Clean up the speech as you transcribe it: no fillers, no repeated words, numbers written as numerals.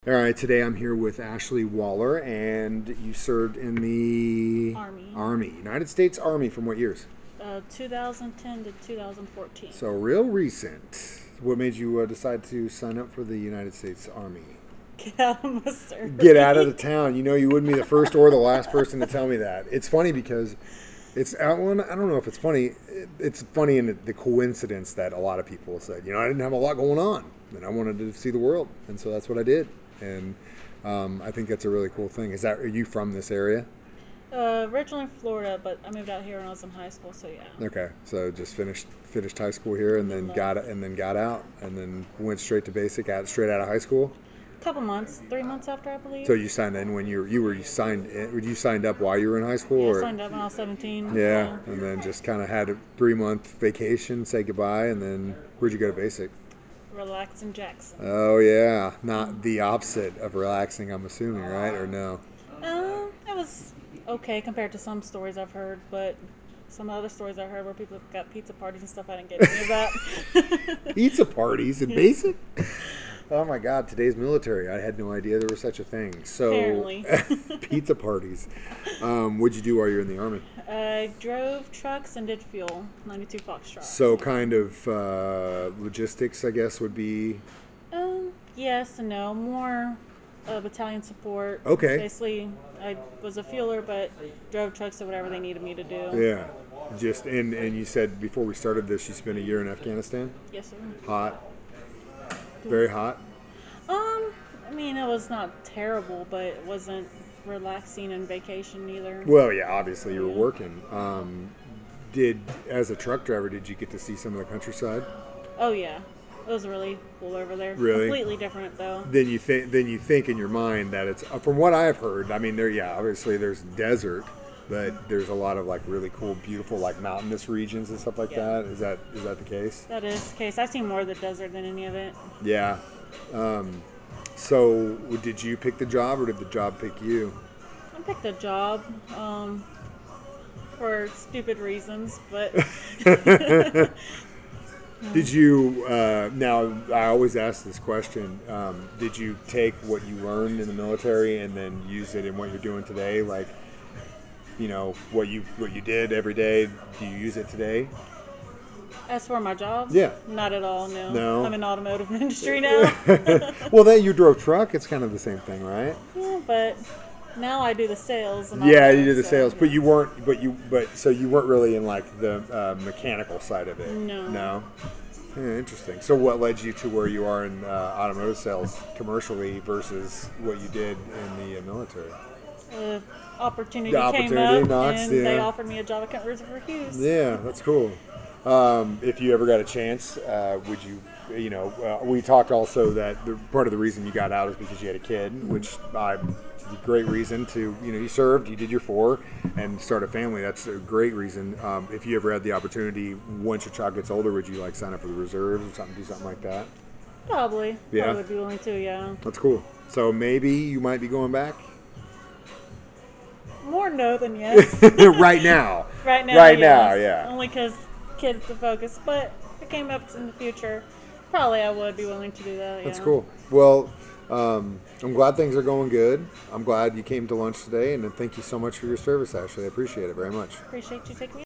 All right, today I'm here with Ashley Waller, and you served in the Army. United States Army from what years? 2010 to 2014. So real recent. What made you decide to sign up for the United States Army? Get out of my service. Get out of the town. You know, you wouldn't be the first or the last person to tell me that. It's funny because it's I don't know if it's funny. It's funny in the coincidence that a lot of people said, you know, I didn't have a lot going on, and I wanted to see the world, and so that's what I did. And I think that's a really cool thing. Are you from this area? Originally Florida, but I moved out here when I was in high school, so yeah. Okay, so just finished high school here, and then got out, and then went straight to basic, straight out of high school. Couple months, 3 months after, I believe. So you signed in when you signed up while you were in high school? Yeah, or? I signed up when I was 17. Yeah, and then just kind of had a 3-month vacation, say goodbye, and then where'd you go to basic? Relax in Jackson. Oh yeah, not the opposite of relaxing, I'm assuming, right? Or no? It was okay compared to some stories I've heard, but some other stories I heard where people got pizza parties and stuff, I didn't get any of that. Pizza parties in basic? Oh my God, today's military. I had no idea there was such a thing. So, Apparently. Pizza parties. What'd you do while you were in the Army? I drove trucks and did fuel, 92 Foxtrot. So kind of logistics, I guess, would be... Yes and no. More battalion support. Okay. Basically, I was a fueler, but drove trucks to whatever they needed me to do. Yeah. And you said before we started this, you spent a year in Afghanistan? Yes, sir. Hot? Very hot? I mean, it was not terrible, but it wasn't relaxing and vacation either. Well, yeah, obviously you were working. As a truck driver, did you get to see some of the countryside? Oh, yeah. It was really cool over there. Really? Completely different, though. Then you think in your mind that it's, from what I've heard, I mean, obviously there's desert, but there's a lot of like really cool, beautiful, like mountainous regions and stuff like that. Is that the case? That is the case. I've seen more of the desert than any of it. Yeah. So did you pick the job, or did the job pick you? I picked a job for stupid reasons, but... Did you, now I always ask this question, did you take what you learned in the military and then use it in what you're doing today? Like, you know, what you did every day, do you use it today? As for my job? Yeah. Not at all, no. No? I'm in the automotive industry now. Well, then you drove truck, it's kind of the same thing, right? Yeah, but now I do the sales. And Yeah, all you that, did the so, sales, yeah. but you weren't really in like the mechanical side of it. No. No? Yeah, interesting. So what led you to where you are in automotive sales commercially versus what you did in the military? Opportunity The came opportunity up, knocks, and yeah. they offered me a job. I couldn't refuse. Yeah, that's cool. If you ever got a chance, would you? You know, we talked also that part of the reason you got out is because you had a kid, which a great reason to, you know, you served, you did your 4, and start a family. That's a great reason. If you ever had the opportunity, once your child gets older, would you like sign up for the reserves or something, do something like that? Probably. Yeah. I would be willing to, yeah. That's cool. So maybe you might be going back? More no than yes. Right now. Right now, Right yes. now, yeah. Only because kids the focus. But if it came up in the future, probably I would be willing to do that, yeah. That's cool. Well, I'm glad things are going good. I'm glad you came to lunch today, and thank you so much for your service, Ashley. I appreciate it very much. Appreciate you taking me